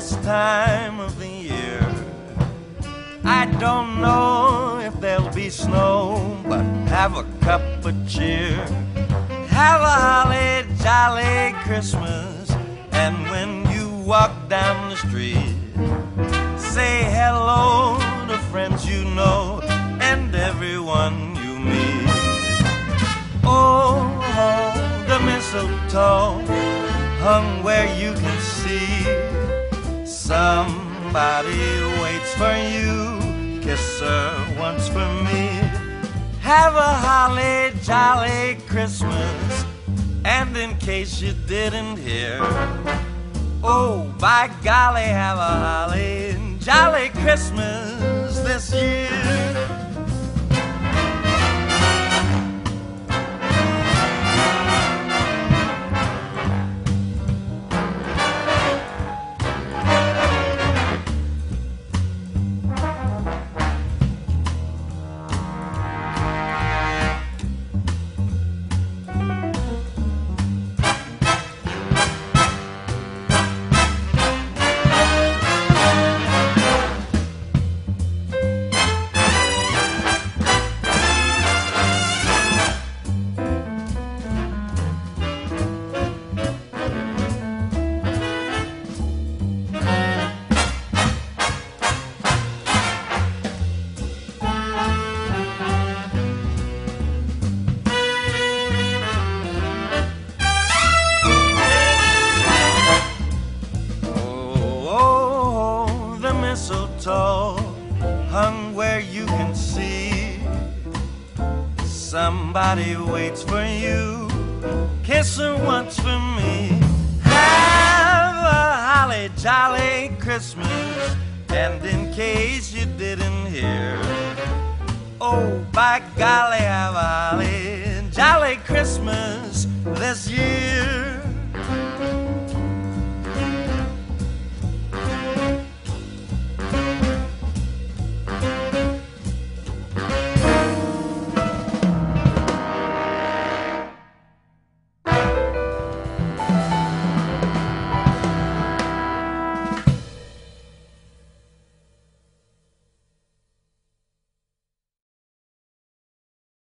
this time of the year. I don't know if there'll be snow, but have a cup of cheer. Have a holly jolly Christmas, and when you walk down the street, say hello to friends you know and everyone you meet. Oh, the mistletoe hung where you can see. Somebody waits for you, kiss her once for me. Have a holly jolly Christmas, and in case you didn't hear, oh, by golly, have a holly jolly Christmas this year. Mistletoe hung where you can see. Somebody waits for you, kiss her once for me. Have a holly jolly Christmas, and in case you didn't hear, oh, by golly, have a holly jolly Christmas this year.